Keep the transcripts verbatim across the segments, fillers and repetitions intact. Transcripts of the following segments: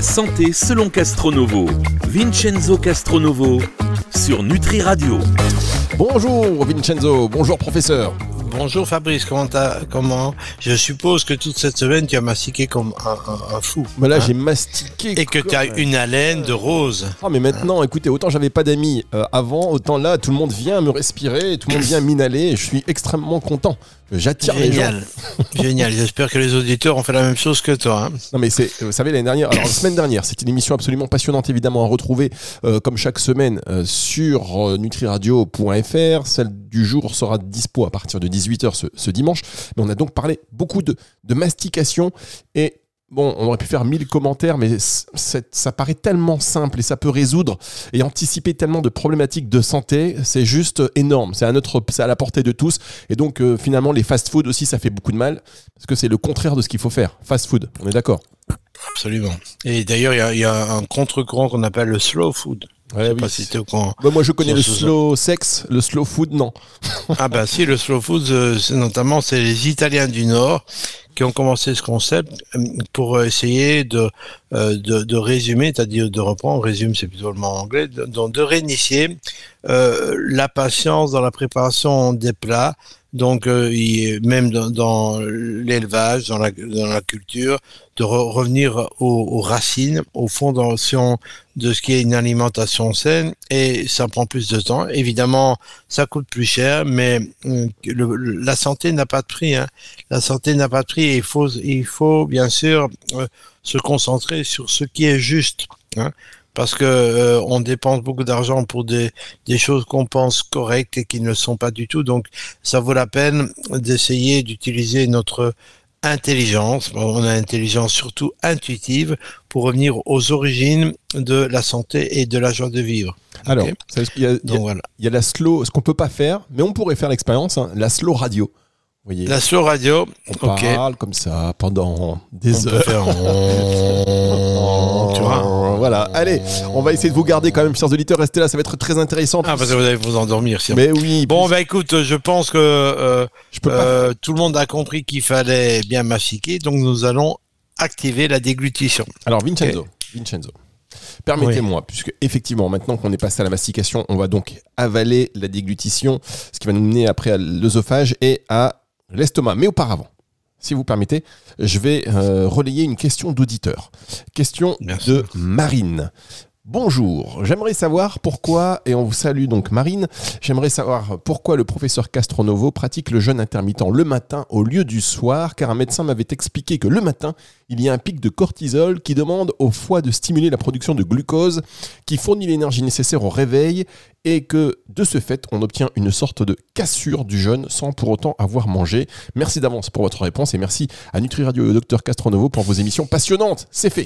La santé selon Castronovo. Vincenzo Castronovo sur Nutri Radio. Bonjour Vincenzo, bonjour professeur. Bonjour Fabrice, comment t'as, comment je suppose que toute cette semaine tu as mastiqué comme un, un, un fou. Mais là hein j'ai mastiqué. Et que tu as une haleine de rose. Ah mais maintenant, écoutez, autant j'avais pas d'amis euh, avant, autant là tout le monde vient me respirer, tout le monde vient m'inhaler et je suis extrêmement content. J'attire les gens. Génial, génial. J'espère que les auditeurs ont fait la même chose que toi. Hein. Non mais c'est, vous savez l'année dernière, alors la semaine dernière, c'était une émission absolument passionnante évidemment à retrouver euh, comme chaque semaine euh, sur euh, nutriradio point f r. Celle du jour sera dispo à partir de dix-huit heures ce, ce dimanche. Mais on a donc parlé beaucoup de, de mastication et bon, on aurait pu faire mille commentaires, mais c'est, ça paraît tellement simple et ça peut résoudre et anticiper tellement de problématiques de santé. C'est juste énorme. C'est à notre, c'est à la portée de tous. Et donc, euh, finalement, les fast-food aussi, ça fait beaucoup de mal parce que c'est le contraire de ce qu'il faut faire. Fast-food, on est d'accord? Absolument. Et d'ailleurs, il y a, y a un contre-courant qu'on appelle le slow food. Ouais, je sais oui. pas si t'es au courant. Bah, moi, je connais le Sur ce- slow sex, le slow food, non. Ah ben si, le slow food, euh, c'est notamment c'est les Italiens du Nord qui ont commencé ce concept euh, pour essayer de, euh, de, de résumer, c'est-à-dire de reprendre, résume c'est plutôt le mot anglais, de, de, de réinitier euh, la patience dans la préparation des plats. Donc, euh, il, même dans, dans l'élevage, dans la, dans la culture, de re- revenir aux, aux racines, aux fondations de ce qui est une alimentation saine, et ça prend plus de temps. Évidemment, ça coûte plus cher, mais euh, le, le- la santé n'a pas de prix. Hein. La santé n'a pas de prix, et il faut, il faut bien sûr euh, se concentrer sur ce qui est juste. Hein. Parce que euh, on dépense beaucoup d'argent pour des, des choses qu'on pense correctes et qui ne le sont pas du tout. Donc, ça vaut la peine d'essayer d'utiliser notre intelligence, on a une intelligence surtout intuitive, pour revenir aux origines de la santé et de la joie de vivre. Alors, Ok. ça veut dire qu'il y a, il y a- Donc voilà. il y a la slow, ce qu'on peut pas faire, mais on pourrait faire l'expérience, hein, la slow radio. Vous voyez, La slow radio, on ok. parle comme ça pendant des On peut heures. faire, tu vois. Voilà, allez, on va essayer de vous garder quand même, chers auditeurs, restez là, ça va être très intéressant. Ah, parce que vous allez vous endormir, si. Mais oui, Bon, puis- bah écoute, je pense que euh, je peux pas. euh, tout le monde a compris qu'il fallait bien mastiquer, donc nous allons activer la déglutition. Alors Vincenzo, Vincenzo, permettez-moi, puisque effectivement, maintenant qu'on est passé à la mastication, on va donc avaler la déglutition, ce qui va nous mener après à l'œsophage et à l'estomac. Mais auparavant, si vous permettez, je vais euh, relayer une question d'auditeur. Question Bien de sûr. Marine. Bonjour, j'aimerais savoir pourquoi, et on vous salue donc Marine, j'aimerais savoir pourquoi le professeur Castronovo pratique le jeûne intermittent le matin au lieu du soir, car un médecin m'avait expliqué que le matin, il y a un pic de cortisol qui demande au foie de stimuler la production de glucose, qui fournit l'énergie nécessaire au réveil, et que de ce fait, on obtient une sorte de cassure du jeûne sans pour autant avoir mangé. Merci d'avance pour votre réponse, et merci à Nutri Radio et au docteur Castronovo pour vos émissions passionnantes. C'est fait.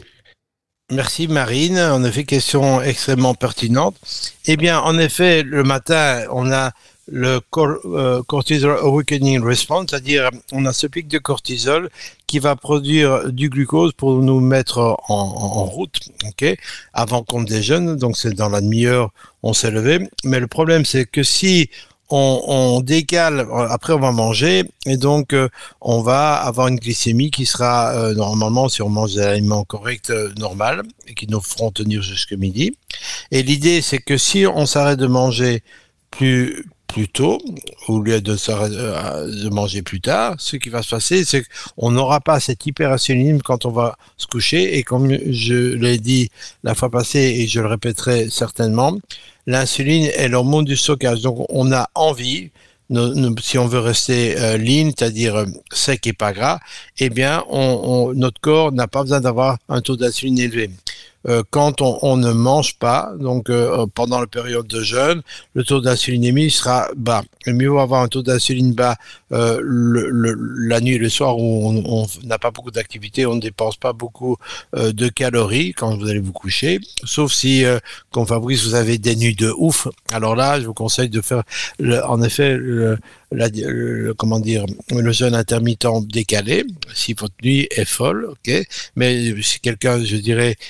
Merci Marine, en effet, question extrêmement pertinente. Eh bien, en effet, le matin, on a le cor- euh, cortisol awakening response, c'est-à-dire on a ce pic de cortisol qui va produire du glucose pour nous mettre en, en route, ok, avant qu'on déjeune. Donc c'est dans la demi-heure, on s'est levé. Mais le problème, c'est que si on, on décale, après on va manger, et donc euh, on va avoir une glycémie qui sera euh, normalement, si on mange des aliments corrects, euh, normal, et qui nous feront tenir jusque midi. Et l'idée, c'est que si on s'arrête de manger plus plus tôt, au lieu de, s'arrêter, euh, de manger plus tard, ce qui va se passer, c'est qu'on n'aura pas cette hyperinsulinisme quand on va se coucher. Et comme je l'ai dit la fois passée, et je le répéterai certainement, l'insuline est l'hormone du stockage. Donc on a envie, nous, nous, si on veut rester euh, lean, c'est-à-dire euh, sec et pas gras, eh bien on, on, notre corps n'a pas besoin d'avoir un taux d'insuline élevé. Euh, quand on, on ne mange pas, donc euh, pendant la période de jeûne, le taux d'insulinémie sera bas. Le mieux vaut avoir un taux d'insuline bas euh, le, le, la nuit et le soir où on n'a pas beaucoup d'activité, on ne dépense pas beaucoup euh, de calories quand vous allez vous coucher, sauf si, euh, comme Fabrice, vous avez des nuits de ouf. Alors là, je vous conseille de faire, le, en effet, le, la, le, comment dire, le jeûne intermittent décalé, si votre nuit est folle, ok. Mais si quelqu'un, je dirais, qui a une vie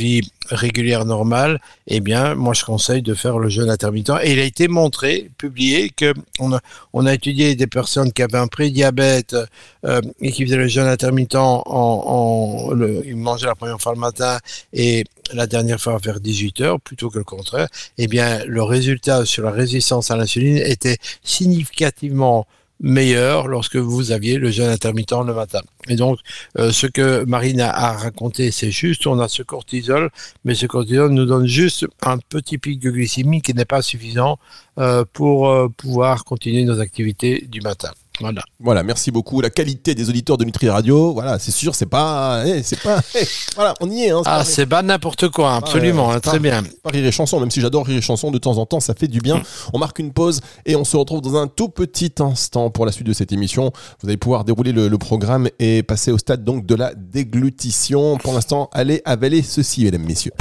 vie régulière normale, eh bien, moi je conseille de faire le jeûne intermittent. Et il a été montré, publié, que on a, on a étudié des personnes qui avaient un prédiabète euh, et qui faisaient le jeûne intermittent en, en le, ils mangeaient la première fois le matin et la dernière fois vers dix-huit heures, plutôt que le contraire. Eh bien, le résultat sur la résistance à l'insuline était significativement meilleur lorsque vous aviez le jeûne intermittent le matin. Et donc, euh, ce que Marine a, a raconté, c'est juste, on a ce cortisol, mais ce cortisol nous donne juste un petit pic de glycémie qui n'est pas suffisant euh, pour euh, pouvoir continuer nos activités du matin. Voilà. Voilà, merci beaucoup. La qualité des auditeurs de Nutri Radio, voilà, c'est sûr, c'est pas, eh, c'est pas, eh, voilà, on y est. Hein, c'est ah, pas, c'est pas n'importe quoi, absolument, ah, ouais, hein, très bien. Pas Rire et Chanson, même si j'adore Rire et Chanson de temps en temps, ça fait du bien. On marque une pause et on se retrouve dans un tout petit instant pour la suite de cette émission. Vous allez pouvoir dérouler le, le programme et passer au stade donc de la déglutition. Pour l'instant, allez avaler ceci, mesdames, messieurs.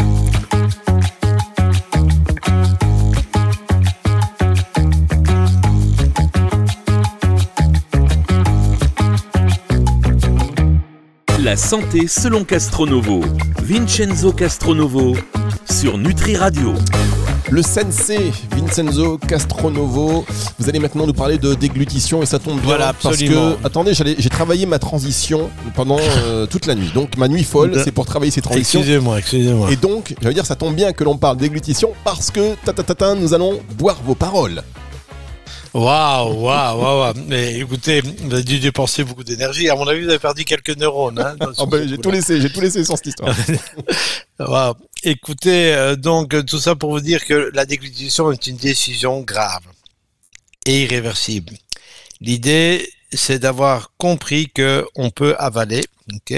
La santé selon Castronovo. Vincenzo Castronovo sur Nutri Radio. Le sensei Vincenzo Castronovo, vous allez maintenant nous parler de déglutition et ça tombe bien voilà, parce absolument. que, attendez, j'allais, j'ai travaillé ma transition pendant euh, toute la nuit. Donc ma nuit folle, de... c'est pour travailler ces transitions. Excusez-moi, excusez-moi. Et donc, j'allais dire, ça tombe bien que l'on parle déglutition parce que, ta ta ta ta, nous allons boire vos paroles. Waouh, waouh, waouh. Mais écoutez, vous avez dû dépenser beaucoup d'énergie. À mon avis, vous avez perdu quelques neurones. Hein, oh ben, j'ai tout laissé, j'ai tout laissé sur cette histoire. Wow. Écoutez, euh, donc tout ça pour vous dire que la déglutition est une décision grave et irréversible. L'idée, c'est d'avoir compris que on peut avaler, ok.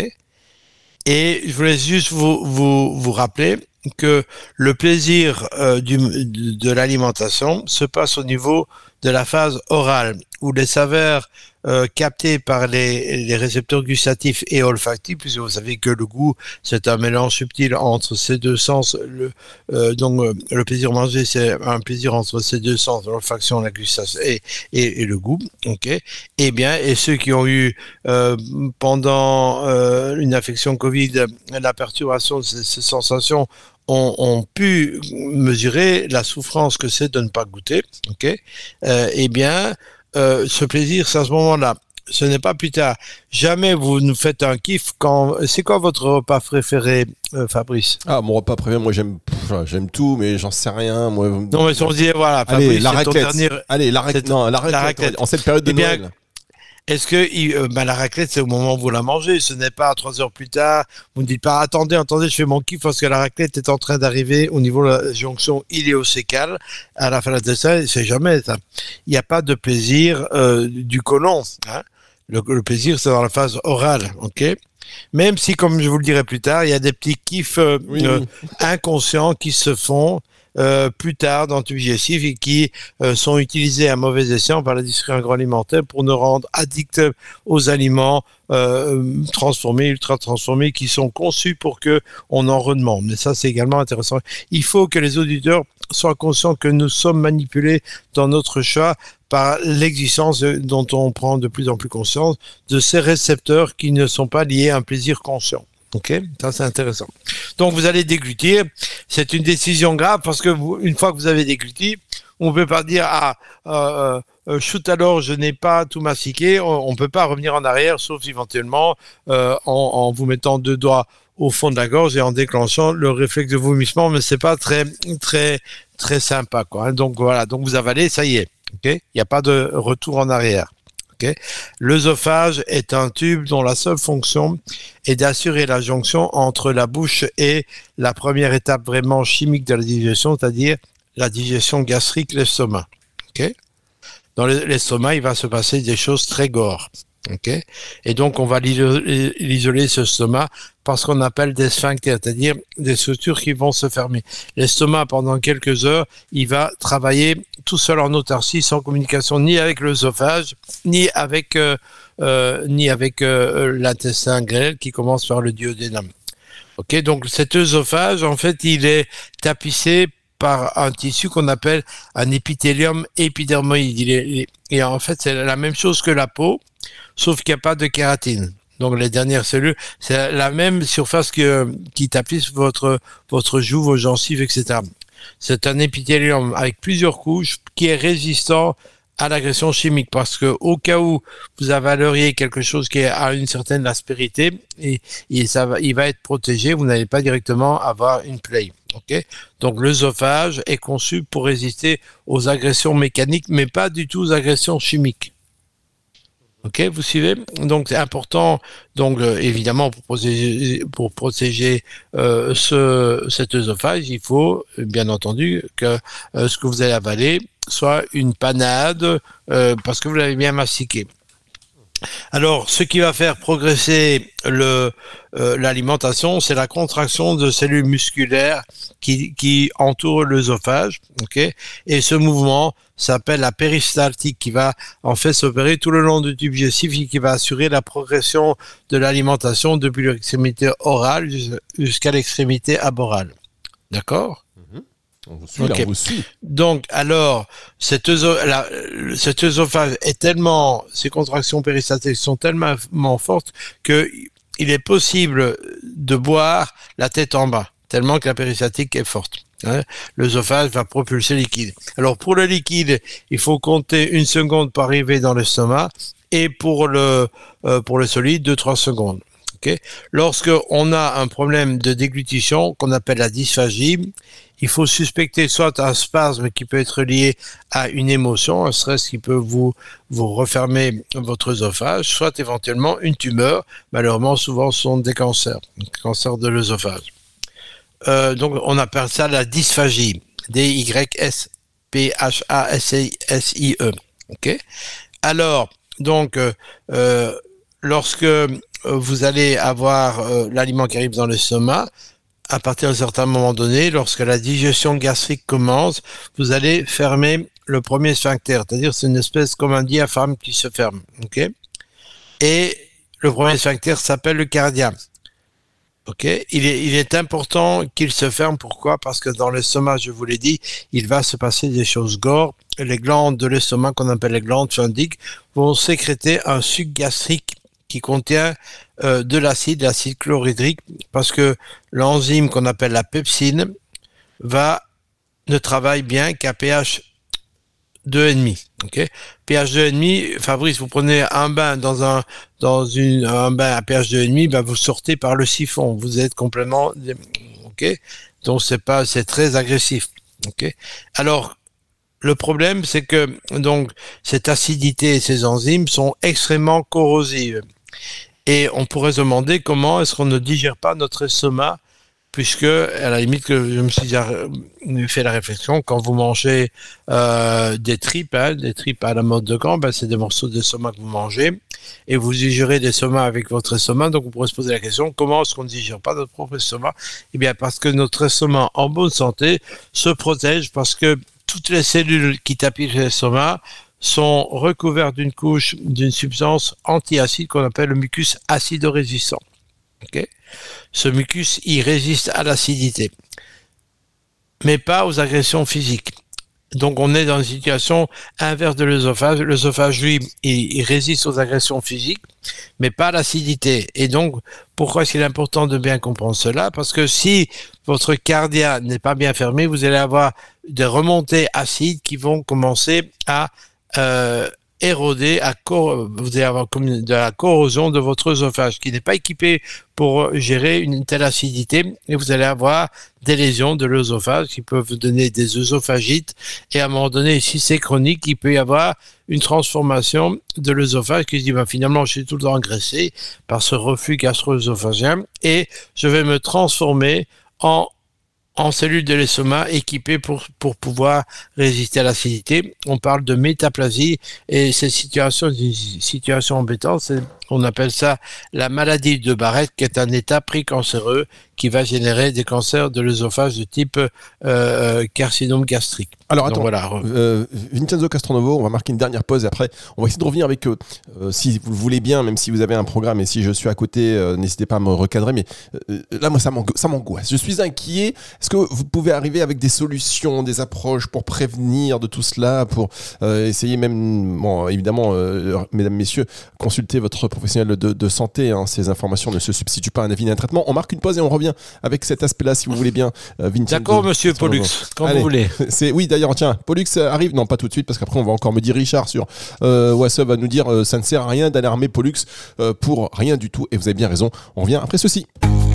Et je voulais juste vous vous vous rappeler que le plaisir euh, du, de l'alimentation se passe au niveau de la phase orale, où les saveurs euh, captées par les, les récepteurs gustatifs et olfactifs, puisque vous savez que le goût, c'est un mélange subtil entre ces deux sens. Le, euh, donc, euh, le plaisir manger, c'est un plaisir entre ces deux sens, l'olfaction, la gustation et, et, et le goût. Ok. Eh bien, et ceux qui ont eu euh, pendant euh, une affection Covid la perturbation de ces, ces sensations ont, ont pu mesurer la souffrance que c'est de ne pas goûter. Ok. Euh, eh bien, euh, ce plaisir, c'est à ce moment-là. Ce n'est pas plus tard. Jamais vous nous faites un kiff quand. C'est quoi votre repas préféré, euh, Fabrice? Ah, mon repas préféré, moi j'aime, pff, j'aime tout, mais j'en sais rien. Moi. Non, mais si on se dit voilà, Fabrice, allez, la c'est raclette. Ton dernier... Allez, la raclette. Non, la raclette. La raclette. En cette période de eh bien, Noël. Est-ce que euh, ben, la raclette, c'est au moment où vous la mangez, ce n'est pas trois heures plus tard, vous ne dites pas attendez, attendez, je fais mon kiff parce que la raclette est en train d'arriver au niveau de la jonction iléo-cécale à la fin de l'intestin, c'est jamais ça. Il n'y a pas de plaisir euh, du côlon, hein. Le, le plaisir, c'est dans la phase orale, ok? Même si, comme je vous le dirai plus tard, il y a des petits kiffs euh, oui, euh, oui. inconscients qui se font Euh, plus tard dans le tube digestif et qui euh, sont utilisés à mauvais escient par l'industrie agroalimentaire pour nous rendre addicts aux aliments euh, transformés, ultra transformés, qui sont conçus pour que on en redemande. Mais ça, c'est également intéressant. Il faut que les auditeurs soient conscients que nous sommes manipulés dans notre choix par l'existence de, dont on prend de plus en plus conscience de ces récepteurs qui ne sont pas liés à un plaisir conscient. Ok, ça c'est intéressant. Donc vous allez déglutir, c'est une décision grave parce que vous, une fois que vous avez dégluti, on ne peut pas dire ah euh, euh, shoot alors je n'ai pas tout mastiqué, on ne peut pas revenir en arrière sauf éventuellement euh, en, en vous mettant deux doigts au fond de la gorge et en déclenchant le réflexe de vomissement, mais c'est pas très très très sympa quoi. Donc voilà, donc vous avalez, ça y est, ok, il n'y a pas de retour en arrière. Okay. L'œsophage est un tube dont la seule fonction est d'assurer la jonction entre la bouche et la première étape vraiment chimique de la digestion, c'est-à-dire la digestion gastrique, l'estomac. Okay. Dans l'estomac, il va se passer des choses très gore. Okay. Et donc, on va l'isoler, ce stomac, par ce qu'on appelle des sphincters, c'est-à-dire des structures qui vont se fermer. L'estomac, pendant quelques heures, il va travailler tout seul en autarcie, sans communication ni avec l'œsophage, ni avec, euh, euh, ni avec euh, l'intestin grêle qui commence par le duodénum. Ok, donc cet œsophage, en fait, il est tapissé par un tissu qu'on appelle un épithélium épidermoïde. Il est, il est, et en fait, c'est la même chose que la peau, sauf qu'il n'y a pas de kératine. donc les dernières cellules, c'est la même surface que, qui tapisse votre, votre joue, vos gencives, et cetera. C'est un épithélium avec plusieurs couches qui est résistant à l'agression chimique, parce que au cas où vous avaleriez quelque chose qui a une certaine aspérité, et, et ça va, il va être protégé, vous n'allez pas directement avoir une plaie. Okay? Donc l'œsophage est conçu pour résister aux agressions mécaniques, mais pas du tout aux agressions chimiques. Ok, vous suivez? Donc c'est important, donc euh, évidemment pour protéger, pour protéger euh, ce, cet œsophage, il faut bien entendu que euh, ce que vous allez avaler soit une panade euh, parce que vous l'avez bien mastiqué. Alors, ce qui va faire progresser le, euh, l'alimentation, c'est la contraction de cellules musculaires qui, qui entourent l'œsophage. Okay, et ce mouvement s'appelle la péristaltique, qui va en fait s'opérer tout le long du tube digestif et qui va assurer la progression de l'alimentation depuis l'extrémité orale jusqu'à l'extrémité aborale. D'accord ? On vous suit, okay. là, on vous suit. Donc, alors, cet, œso- la, cet œsophage est tellement, ces contractions péristaltiques sont tellement fortes que il est possible de boire la tête en bas, tellement que la péristaltique est forte. Hein. L'œsophage va propulser le liquide. Alors, pour le liquide, il faut compter une seconde pour arriver dans l'estomac, et pour le, euh, pour le solide, deux, trois secondes. Okay. Lorsque on a un problème de déglutition qu'on appelle la dysphagie, il faut suspecter soit un spasme qui peut être lié à une émotion, un stress qui peut vous, vous refermer votre œsophage, soit éventuellement une tumeur. Malheureusement, souvent, ce sont des cancers, des cancers de l'œsophage. Euh, donc, on appelle ça la dysphagie, D Y S P H A S I E. Okay. Alors, donc, euh, lorsque vous allez avoir euh, l'aliment qui arrive dans l'estomac, à partir d'un certain moment donné, lorsque la digestion gastrique commence, vous allez fermer le premier sphincter, c'est-à-dire c'est une espèce comme un diaphragme qui se ferme. Okay, et le premier sphincter s'appelle le cardiaque. Okay, il est, il est important qu'il se ferme. Pourquoi? Parce que dans l'estomac, je vous l'ai dit, il va se passer des choses gore. Les glandes de l'estomac, qu'on appelle les glandes phendiques, vont sécréter un suc gastrique qui contient euh, de l'acide, l'acide chlorhydrique, parce que l'enzyme qu'on appelle la pepsine va ne travaille bien qu'à pH deux virgule cinq. Okay, pH deux virgule cinq, Fabrice, vous prenez un bain dans un dans une un bain à pH deux virgule cinq, ben vous sortez par le siphon, vous êtes complètement OK. Donc c'est pas c'est très agressif. OK. Alors le problème, c'est que donc cette acidité et ces enzymes sont extrêmement corrosives. Et on pourrait se demander comment est-ce qu'on ne digère pas notre estomac, puisque, à la limite, que je me suis fait la réflexion, quand vous mangez euh, des tripes, hein, des tripes à la mode de camp, ben, c'est des morceaux d'estomac que vous mangez, et vous digérez l'estomac avec votre estomac, donc on pourrait se poser la question, comment est-ce qu'on ne digère pas notre propre estomac? Eh bien, parce que notre estomac, en bonne santé, se protège, parce que toutes les cellules qui tapissent l'estomac sont recouvertes d'une couche, d'une substance antiacide qu'on appelle le mucus acido-résistant. Okay. Ce mucus, il résiste à l'acidité, mais pas aux agressions physiques. Donc on est dans une situation inverse de l'œsophage. L'œsophage, lui, il, il résiste aux agressions physiques, mais pas à l'acidité. Et donc, pourquoi est-ce qu'il est important de bien comprendre cela? Parce que si votre cardia n'est pas bien fermé, vous allez avoir des remontées acides qui vont commencer à euh, éroder, à cor- vous allez avoir comme de la corrosion de votre œsophage qui n'est pas équipé pour gérer une telle acidité, et vous allez avoir des lésions de l'œsophage qui peuvent vous donner des œsophagites, et à un moment donné, si c'est chronique, il peut y avoir une transformation de l'œsophage qui se dit bah, finalement je suis tout le temps agressé par ce reflux gastro-œsophagien et je vais me transformer en en cellules de l'estomac équipées pour, pour pouvoir résister à l'acidité. On parle de métaplasie, et cette situation est une situation embêtante. C'est, on appelle ça la maladie de Barrett, qui est un état précancéreux qui va générer des cancers de l'œsophage de type euh, carcinome gastrique. Alors attends, Donc, voilà. euh, Vincenzo Castronovo, on va marquer une dernière pause et après on va essayer de revenir avec, euh, euh, si vous le voulez bien, même si vous avez un programme et si je suis à côté, euh, n'hésitez pas à me recadrer, mais euh, là moi ça m'ango- ça m'angoisse, je suis inquiet. Est-ce que vous pouvez arriver avec des solutions, des approches pour prévenir de tout cela, pour euh, essayer même, bon évidemment, euh, mesdames, messieurs, consultez votre professionnel de, de santé, hein, ces informations ne se substituent pas à un avis ni à un traitement. On marque une pause et on revient avec cet aspect-là si vous voulez bien, euh, Vincenzo. D'accord, monsieur Castronovo. Pollux, quand Allez. vous voulez. C'est, oui, d'ailleurs, tiens, Pollux arrive, non pas tout de suite, parce qu'après on va encore me dire Richard sur euh, WhatsApp va nous dire euh, ça ne sert à rien d'alarmer Pollux euh, pour rien du tout, et vous avez bien raison. On revient après ceci.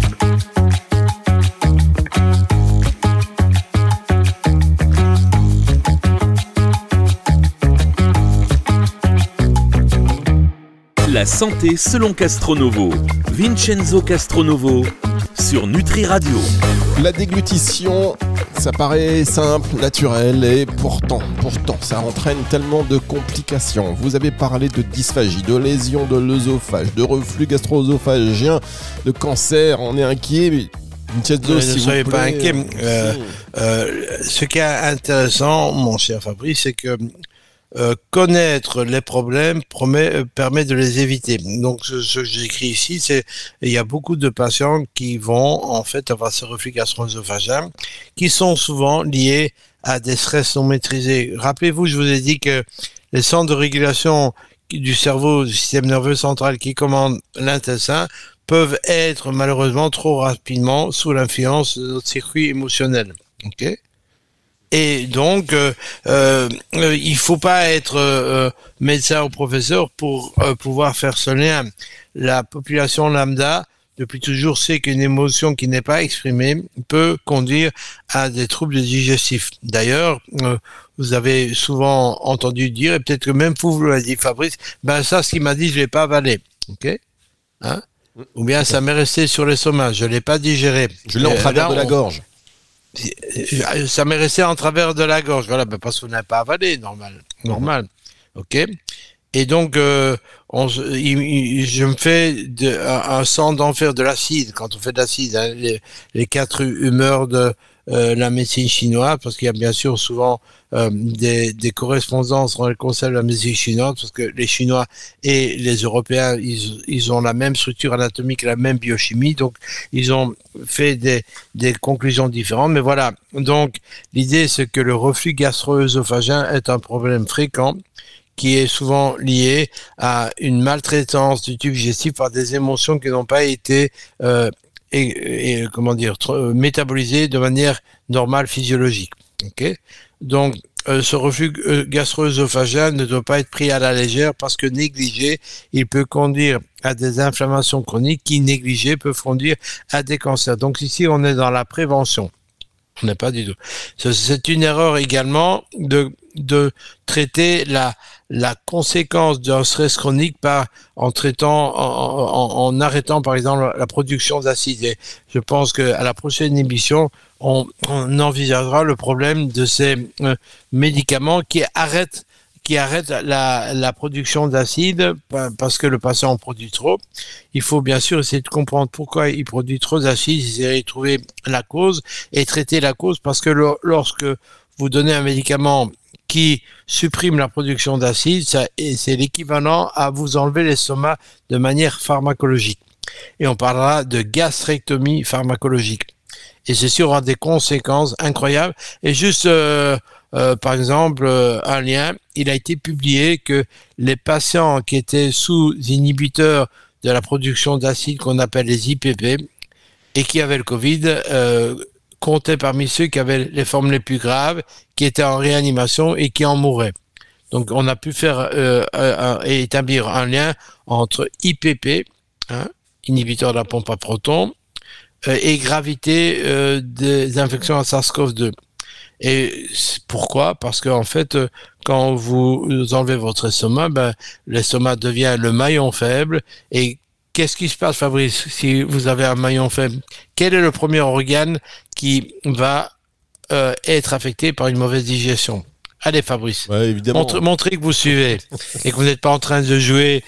La santé selon Castronovo. Vincenzo Castronovo sur Nutri Radio. La déglutition, ça paraît simple, naturel, et pourtant, pourtant, ça entraîne tellement de complications. Vous avez parlé de dysphagie, de lésions de l'œsophage, de reflux gastro-œsophagien, de cancer, on est inquiet, mais Vincenzo, Ne si vous soyez pas plaît, inquiet. euh, Euh, si. euh, ce qui est intéressant, mon cher Fabrice, c'est que euh, connaître les problèmes promet, euh, permet de les éviter. Donc, ce, ce que j'écris ici, c'est il y a beaucoup de patients qui vont en fait avoir ce reflux gastro-œsophagien, qui sont souvent liés à des stress non maîtrisés. Rappelez-vous, je vous ai dit que les centres de régulation du cerveau, du système nerveux central qui commandent l'intestin, peuvent être malheureusement trop rapidement sous l'influence de notre circuit émotionnel. Ok ? Et donc, euh, euh, il faut pas être euh, médecin ou professeur pour euh, pouvoir faire ce lien. La population lambda, depuis toujours, sait qu'une émotion qui n'est pas exprimée peut conduire à des troubles digestifs. D'ailleurs, euh, vous avez souvent entendu dire, et peut-être que même vous, vous l'avez dit, Fabrice, ben ça, ce qu'il m'a dit, je l'ai pas avalé. Ok ? Hein ? Ou bien ça m'est resté sur l'estomac, je l'ai pas digéré. Je l'ai en Et travers là, de la on- gorge. ça m'est resté en travers de la gorge, voilà, ben parce qu'on n'a pas avalé, normal, normal, ok. Et donc, euh, on, se- il- il- je me fais de, un, un sang d'enfer de l'acide, quand on fait de l'acide, hein, les, les quatre humeurs de euh, la médecine chinoise, parce qu'il y a bien sûr souvent euh, des, des correspondances dans le concept de la médecine chinoise, parce que les Chinois et les Européens, ils, ils ont la même structure anatomique, la même biochimie, donc ils ont fait des, des conclusions différentes. Mais voilà, donc l'idée c'est que le reflux gastro-œsophagien est un problème fréquent qui est souvent lié à une maltraitance du tube digestif par des émotions qui n'ont pas été euh, et, et, comment dire tr- métabolisées de manière normale physiologique. Ok, donc euh, ce reflux euh, gastro-œsophagien ne doit pas être pris à la légère parce que négligé, il peut conduire à des inflammations chroniques qui négligées peuvent conduire à des cancers. Donc ici on est dans la prévention. On n'est pas du tout. C'est une erreur également de, de traiter la, la conséquence d'un stress chronique par, en traitant, en, en, en arrêtant par exemple la production d'acide. Et je pense qu'à la prochaine émission, on, on envisagera le problème de ces euh, médicaments qui arrêtent qui arrête la, la production d'acide parce que le patient en produit trop. Il faut bien sûr essayer de comprendre pourquoi il produit trop d'acide, essayer de trouver la cause et traiter la cause parce que le, lorsque vous donnez un médicament qui supprime la production d'acide, ça, c'est l'équivalent à vous enlever l'estomac de manière pharmacologique. Et on parlera de gastrectomie pharmacologique. Et ceci aura des conséquences incroyables. Et juste... Euh, Euh, par exemple, euh, un lien, il a été publié que les patients qui étaient sous inhibiteurs de la production d'acide qu'on appelle les I P P et qui avaient le Covid euh, comptaient parmi ceux qui avaient les formes les plus graves, qui étaient en réanimation et qui en mouraient. Donc on a pu faire euh, un, et établir un lien entre I P P, hein, inhibiteur de la pompe à protons, euh, et gravité euh, des infections à SARS-CoV deux. Et pourquoi ? Parce qu'en fait, quand vous enlevez votre estomac, ben, l'estomac devient le maillon faible. Et qu'est-ce qui se passe, Fabrice, si vous avez un maillon faible ? Quel est le premier organe qui va euh, être affecté par une mauvaise digestion ? Allez, Fabrice, Ouais, évidemment. montre, montrez que vous suivez et que vous n'êtes pas en train de jouer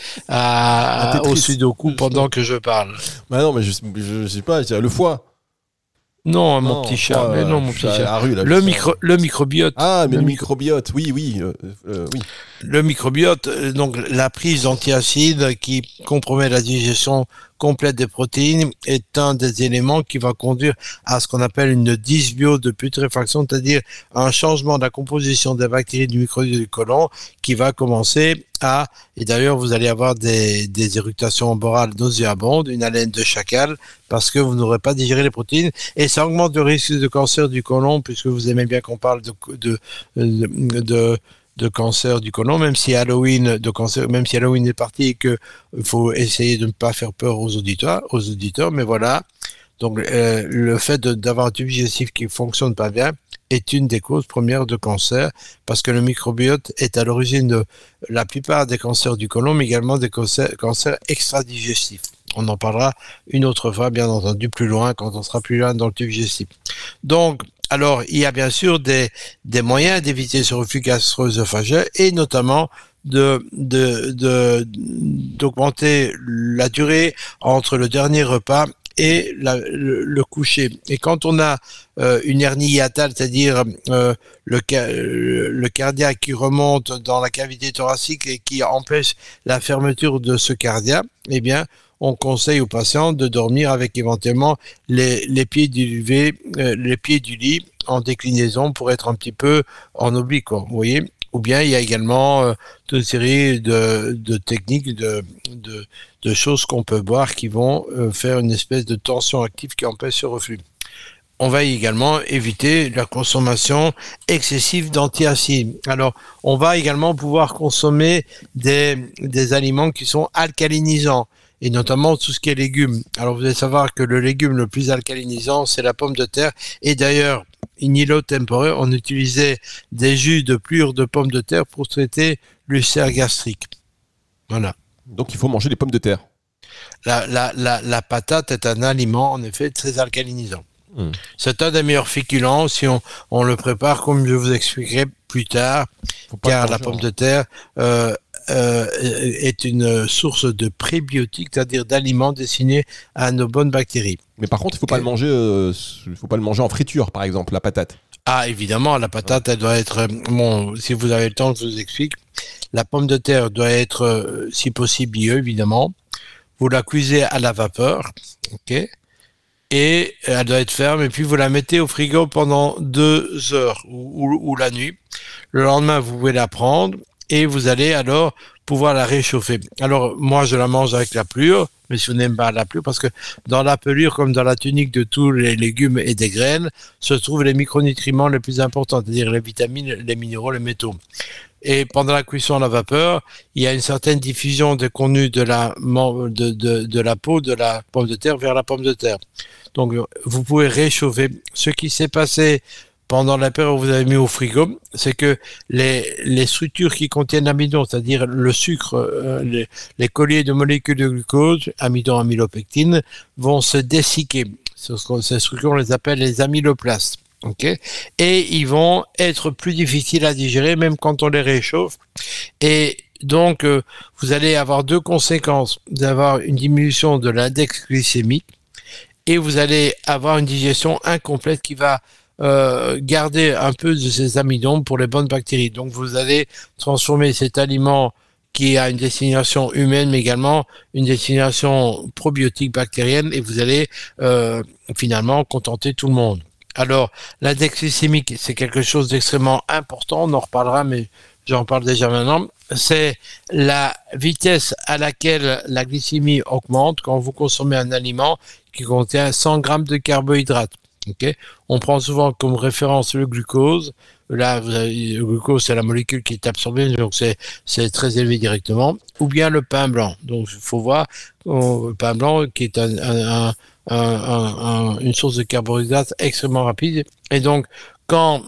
à, À Tetris. au sudoku pendant que je parle. Bah non, mais je, je, je sais pas, c'est le foie. Non, mon Non, petit chat. oh, mais non, mon petit à chat. la rue, là, Le, juste micro, le microbiote. Ah, mais le le micro- microbiote, oui, oui, euh, euh, oui. Le microbiote, euh, donc la prise d'antiacides qui compromet la digestion complète des protéines est un des éléments qui va conduire à ce qu'on appelle une dysbiose de putréfaction, c'est-à-dire un changement de la composition des bactéries du microbiote du côlon qui va commencer à, et d'ailleurs vous allez avoir des, des éructations borales nauséabondes, une haleine de chacal, parce que vous n'aurez pas digéré les protéines, et ça augmente le risque de cancer du côlon, puisque vous aimez bien qu'on parle de, de, de, de de cancer du côlon, même si Halloween de cancer, même si Halloween est parti et que il faut essayer de ne pas faire peur aux auditeurs, aux auditeurs, mais voilà. Donc euh, le fait de, d'avoir un tube digestif qui fonctionne pas bien est une des causes premières de cancer, parce que le microbiote est à l'origine de la plupart des cancers du côlon, mais également des cancers, cancers extradigestifs. On en parlera une autre fois, bien entendu, plus loin, quand on sera plus loin dans le tube digestif. Donc, alors, il y a bien sûr des, des moyens d'éviter ce reflux gastro-œsophagien et notamment de, de, de, d'augmenter la durée entre le dernier repas et la, le, le coucher. Et quand on a euh, une hernie hiatale, c'est-à-dire euh, le, le cardiaque qui remonte dans la cavité thoracique et qui empêche la fermeture de ce cardiaque, eh bien, on conseille aux patients de dormir avec éventuellement les, les pieds du lever, euh, les pieds du lit en déclinaison pour être un petit peu en oblique, quoi, vous voyez. Ou bien il y a également euh, toute une série de, de techniques, de, de, de choses qu'on peut boire qui vont euh, faire une espèce de tension active qui empêche ce reflux. On va également éviter la consommation excessive d'antiacides. Alors, on va également pouvoir consommer des, des aliments qui sont alcalinisants, et notamment tout ce qui est légumes. Alors, vous allez savoir que le légume le plus alcalinisant, c'est la pomme de terre. Et d'ailleurs, in illo tempore, on utilisait des jus de pelure de pommes de terre pour traiter l'ulcère gastrique. Voilà. Donc il faut manger des pommes de terre. La, la, la, la patate est un aliment, en effet, très alcalinisant. Mmh. C'est un des meilleurs féculents si on, on le prépare, comme je vous expliquerai plus tard, car la pomme de terre euh, euh, est une source de prébiotiques, c'est-à-dire d'aliments destinés à nos bonnes bactéries. Mais par contre, il ne faut pas le manger, euh, il faut pas le manger en friture, par exemple, la patate. Ah, évidemment, la patate, elle doit être, bon, si vous avez le temps, je vous explique. La pomme de terre doit être, si possible, bio, évidemment. Vous la cuisez à la vapeur, ok, et elle doit être ferme, et puis vous la mettez au frigo pendant deux heures ou, ou, ou la nuit. Le lendemain, vous pouvez la prendre et vous allez alors pouvoir la réchauffer. Alors, moi, je la mange avec la pelure, mais si vous n'aimez pas la pelure, parce que dans la pelure, comme dans la tunique de tous les légumes et des graines, se trouvent les micronutriments les plus importants, c'est-à-dire les vitamines, les minéraux, les métaux. Et pendant la cuisson à la vapeur, il y a une certaine diffusion des contenus de la, de, de, de la peau de la pomme de terre vers la pomme de terre. Donc, vous pouvez réchauffer. Ce qui s'est passé pendant la période où vous avez mis au frigo, c'est que les, les structures qui contiennent l'amidon, c'est-à-dire le sucre, euh, les, les colliers de molécules de glucose, amidon, amylopectine, vont se dessicquer. Ces structures, on les appelle les amyloplastes. Okay. Et ils vont être plus difficiles à digérer même quand on les réchauffe. Et donc, euh, vous allez avoir deux conséquences. Vous allez avoir une diminution de l'index glycémique et vous allez avoir une digestion incomplète qui va euh, garder un peu de ces amidons pour les bonnes bactéries. Donc, vous allez transformer cet aliment qui a une destination humaine, mais également une destination probiotique bactérienne, et vous allez euh, finalement contenter tout le monde. Alors, l'index glycémique, c'est quelque chose d'extrêmement important, on en reparlera, mais j'en parle déjà maintenant. C'est la vitesse à laquelle la glycémie augmente quand vous consommez un aliment qui contient cent grammes de carbohydrates. Okay. On prend souvent comme référence le glucose. Là, vous avez, le glucose, c'est la molécule qui est absorbée, donc c'est, c'est très élevé directement. Ou bien le pain blanc. Donc, il faut voir oh, le pain blanc qui est un, un, un, un, un, une source de carbohydrates extrêmement rapide. Et donc, quand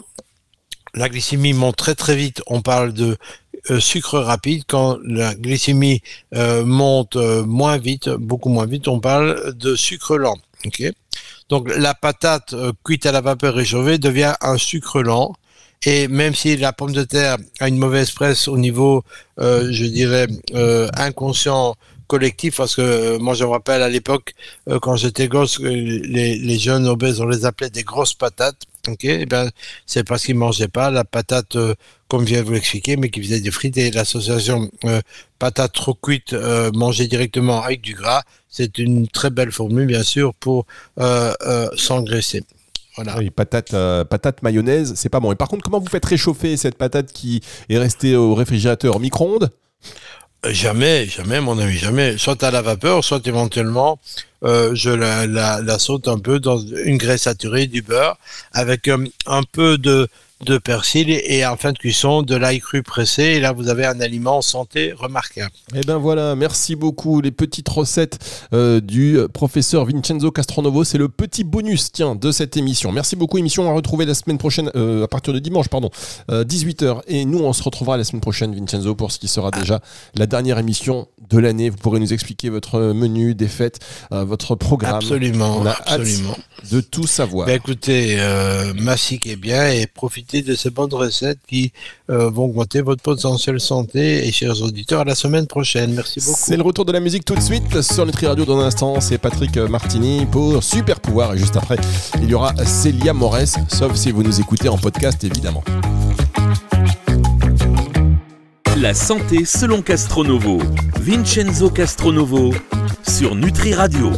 la glycémie monte très très vite, on parle de euh, sucre rapide. Quand la glycémie euh, monte euh, moins vite, beaucoup moins vite, on parle de sucre lent. Okay. Donc, la patate euh, cuite à la vapeur réchauffée devient un sucre lent. Et même si la pomme de terre a une mauvaise presse au niveau, euh, je dirais, euh, inconscient collectif, parce que euh, moi je me rappelle à l'époque, euh, quand j'étais gosse, euh, les, les jeunes obèses, on les appelait des grosses patates. Ok, eh ben, c'est parce qu'ils mangeaient pas la patate, euh, comme je viens de vous l'expliquer, mais qu'ils faisaient des frites. Et l'association euh, patate trop cuite, euh, mangée directement avec du gras, c'est une très belle formule, bien sûr, pour euh, euh, s'engraisser. Voilà. Oui, patate, euh, patate mayonnaise, c'est pas bon. Et par contre, comment vous faites réchauffer cette patate qui est restée au réfrigérateur, au micro-ondes ? Jamais, jamais, mon ami, jamais. Soit à la vapeur, soit éventuellement, euh, je la, la, la saute un peu dans une graisse saturée, du beurre, avec euh, un peu de, de persil et en fin de cuisson, de l'ail cru pressé. Et là, vous avez un aliment santé remarquable. Eh bien voilà, merci beaucoup. Les petites recettes euh, du professeur Vincenzo Castronovo, c'est le petit bonus, tiens, de cette émission. Merci beaucoup. Émission à retrouver la semaine prochaine, euh, à partir de dimanche, pardon, euh, dix-huit heures. Et nous, on se retrouvera la semaine prochaine, Vincenzo, pour ce qui sera déjà la dernière émission de l'année. Vous pourrez nous expliquer votre menu des fêtes, euh, votre programme. Absolument, on a absolument. hâte de tout savoir. Ben écoutez, euh, mastiquez bien et profitez de ces bonnes recettes qui euh, vont augmenter votre potentiel santé. Et chers auditeurs, à la semaine prochaine. Merci beaucoup. C'est le retour de la musique tout de suite sur Nutri Radio. Dans un instant, c'est Patrick Martini pour Super Pouvoir. Et juste après, il y aura Célia Morès, sauf si vous nous écoutez en podcast, évidemment. La santé selon Castronovo. Vincenzo Castronovo sur Nutri Radio.